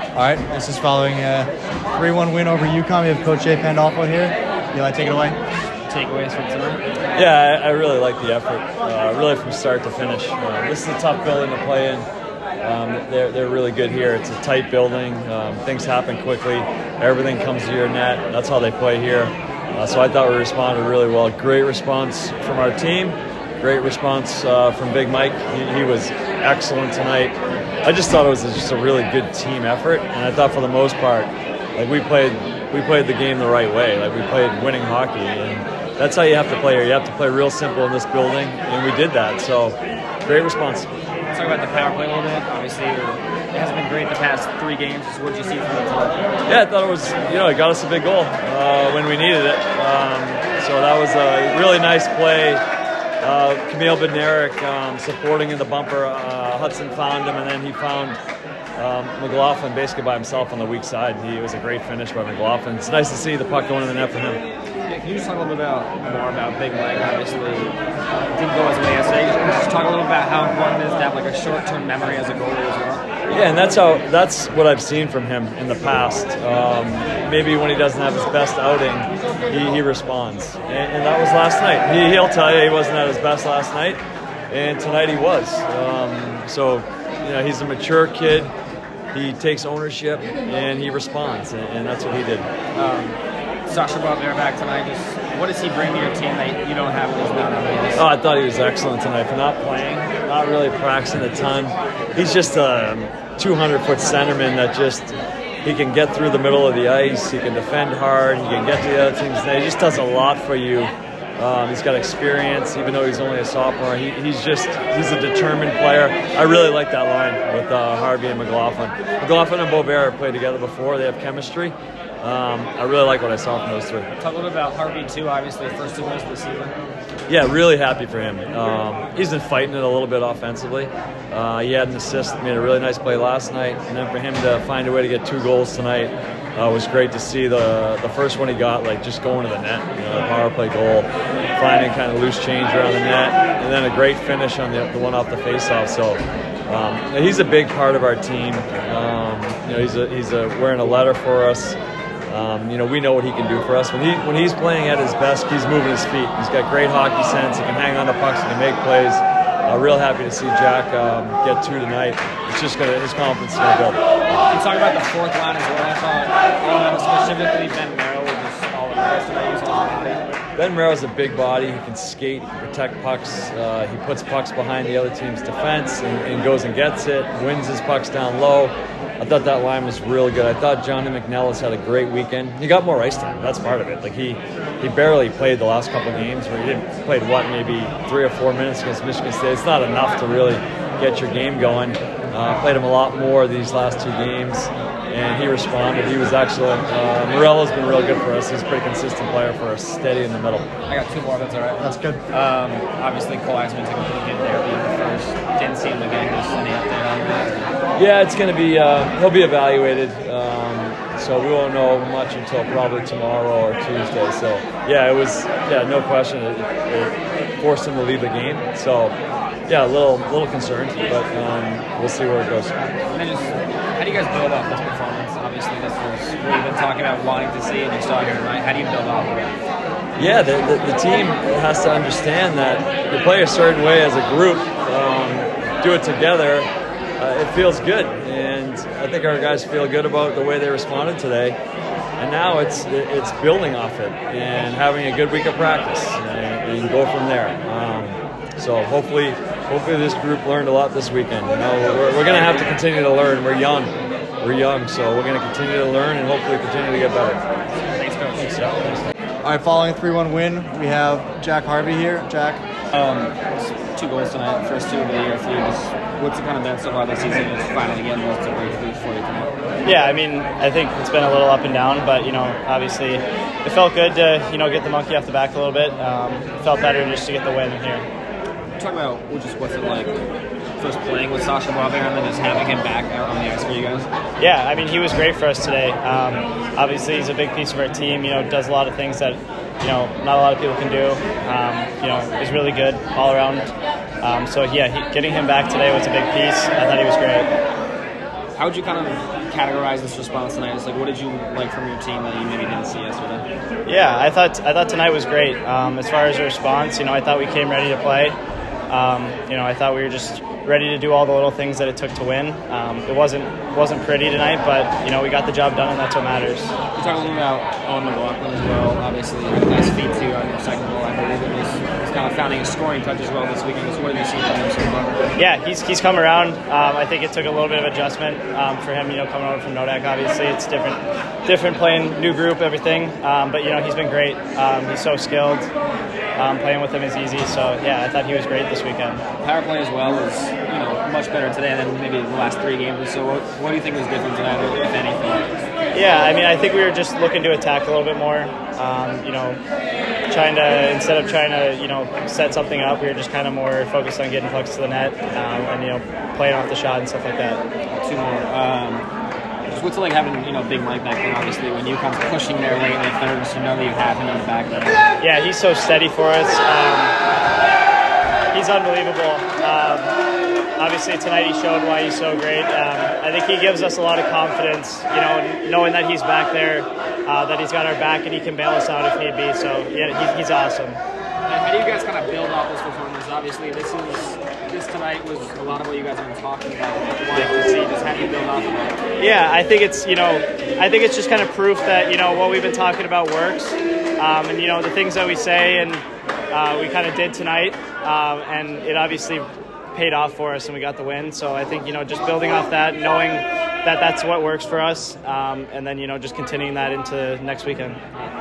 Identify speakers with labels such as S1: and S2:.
S1: All right, this is following a 3-1 win over UConn. We have Coach Jay Pandolfo here. You want to take it away?
S2: Takeaways from tonight?
S3: Yeah, I really like the effort, really from start to finish. This is a tough building to play in. They're really good here. It's a tight building. Things happen quickly. Everything comes to your net. That's how they play here. So I thought we responded really well. Great response from our team. Great response from Big Mike. He was excellent tonight. I just thought it was just a really good team effort, and I thought for the most part, like we played the game the right way. Like we played winning hockey, and that's how you have to play here. You have to play real simple in this building, and we did that. So great response.
S2: Let's talk about the power play a little bit. Obviously, it hasn't been great the past 3 games. What did you see from the team?
S3: Yeah, I thought it was, it got us a big goal when we needed it. So that was a really nice play. Camille Bednarik supporting in the bumper. Hudson found him, and then he found McLaughlin basically by himself on the weak side. It was a great finish by McLaughlin. It's nice to see the puck going in the net for him.
S2: Yeah, can you just talk a little bit more about Big Mike? Obviously, it didn't go as way yesterday. Just talk a little about how important it is to have like a short-term memory as a goalie as well.
S3: Yeah, and that's what I've seen from him in the past. Maybe when he doesn't have his best outing, he responds, and that was last night. He'll tell you he wasn't at his best last night, and tonight he was. So he's a mature kid. He takes ownership and he responds, and that's what he did.
S2: Sasha Boisvert back tonight. Just what does he bring to your team that you don't have when he's not on the ice?
S3: Oh, I thought he was excellent tonight for not playing, not really practicing a ton. He's just a 200-foot centerman that he can get through the middle of the ice. He can defend hard. He can get to the other team's net. He just does a lot for you. He's got experience, even though he's only a sophomore. He's a determined player. I really like that line with Harvey and McLaughlin. McLaughlin and Boisvert have played together before. They have chemistry. I really like what I saw from those 3.
S2: Talk a little bit about Harvey too. Obviously, first 2 goals of the season.
S3: Yeah, really happy for him. He's been fighting it a little bit offensively. He had an assist, made a really nice play last night, and then for him to find a way to get 2 goals tonight was great to see. The first one he got, just going to the net, the power play goal, finding kind of loose change around the net, and then a great finish on the one off the faceoff. So he's a big part of our team. He's wearing a letter for us. We know what he can do for us. When he's playing at his best, he's moving his feet. He's got great hockey sense. He can hang on to pucks. He can make plays. Real happy to see Jack get 2 tonight. It's just his confidence is going to build.
S2: Can you talk about the 4th line as well? I thought specifically Ben Merrill was just all the rest tonight.
S3: Ben Merrill's a big body. He can skate, he can protect pucks. He puts pucks behind the other team's defense and goes and gets it, wins his pucks down low. I thought that line was really good. I thought Johnny McNellis had a great weekend. He got more ice time. That's part of it. He barely played the last couple games where he played maybe 3 or 4 minutes against Michigan State. It's not enough to really get your game going. Played him a lot more these last 2 games, and he responded. He was excellent. Morello's been real good for us. He's a pretty consistent player for us, steady in the middle.
S2: I got 2 more, that's all right.
S1: That's good.
S2: Obviously, Cole Eisman took a pretty good therapy in the first. Didn't see him again. Just any update on that?
S3: Yeah, it's going to be, he'll be evaluated. So we won't know much until probably tomorrow or Tuesday. So, no question. It forced him to leave the game. So, a little concerned, but we'll see where it goes.
S2: And then how do you guys build off this performance? Obviously, this was what you've been talking about wanting to see, and you saw here tonight. How do you build off of it?
S3: Yeah, the team has to understand that you play a certain way as a group, do it together. It feels good, and I think our guys feel good about the way they responded today. And now it's building off it and having a good week of practice, and go from there. So hopefully this group learned a lot this weekend. We're going to have to continue to learn. We're young, so we're going to continue to learn and hopefully continue to get better.
S2: Thanks, Coach.
S3: Thanks. Yeah.
S1: All right, following a 3-1 win, we have Jack Harvey here. Jack?
S2: 2 goals tonight, first 2 of the year for you. What's it kind of been so far this season? Just finally getting those to break for you tonight.
S4: Yeah, I think it's been a little up and down, but obviously it felt good to get the monkey off the back a little bit. It felt better just to get the win here.
S2: Talk about what's it like first playing with Sasha Boisvert and then just having him back out on the ice for you guys?
S4: Yeah, he was great for us today. Obviously, he's a big piece of our team. Does a lot of things that not a lot of people can do. He's really good all around. Getting him back today was a big piece. I thought he was great.
S2: How would you kind of categorize this response tonight? It's like, what did you like from your team that you maybe didn't see yesterday?
S4: Yeah, I thought tonight was great. As far as the response, I thought we came ready to play. I thought we were just ready to do all the little things that it took to win. It wasn't pretty tonight, but we got the job done, and that's what matters.
S2: You talk a little about Owen McLaughlin as well. Obviously, nice feat too on your second goal. I believe it was kind of founding a scoring touch as well this weekend. So what have you seen from him so far?
S4: Yeah, he's come around. I think it took a little bit of adjustment for him. Coming over from Nodak, obviously it's different playing new group, everything. But he's been great. He's so skilled. Playing with him is easy. So yeah, I thought he was great this weekend.
S2: Power play as well was much better today than maybe the last 3 games or so. What do you think was different tonight, if anything?
S4: Yeah, I think we were just looking to attack a little bit more. Instead of trying to set something up, we were just kind of more focused on getting pucks to the net and playing off the shot and stuff like that.
S2: 2 more. What's it like having Big Mike back there? Obviously, when UConn's pushing their late in the thirds, you know that you have him in the back there.
S4: Yeah, he's so steady for us. He's unbelievable. Obviously, tonight he showed why he's so great. I think he gives us a lot of confidence, knowing that he's back there, that he's got our back and he can bail us out if need be. So yeah, he's awesome.
S2: How do you guys kind of build off this performance? Obviously, this tonight was a lot of what you guys have been talking about. Wanting to see, just how do you build off of that?
S4: Yeah, I think it's just kind of proof that what we've been talking about works, and the things that we say and we kind of did tonight, and it obviously paid off for us and we got the win. So I think just building off that, knowing that that's what works for us, and then just continuing that into next weekend.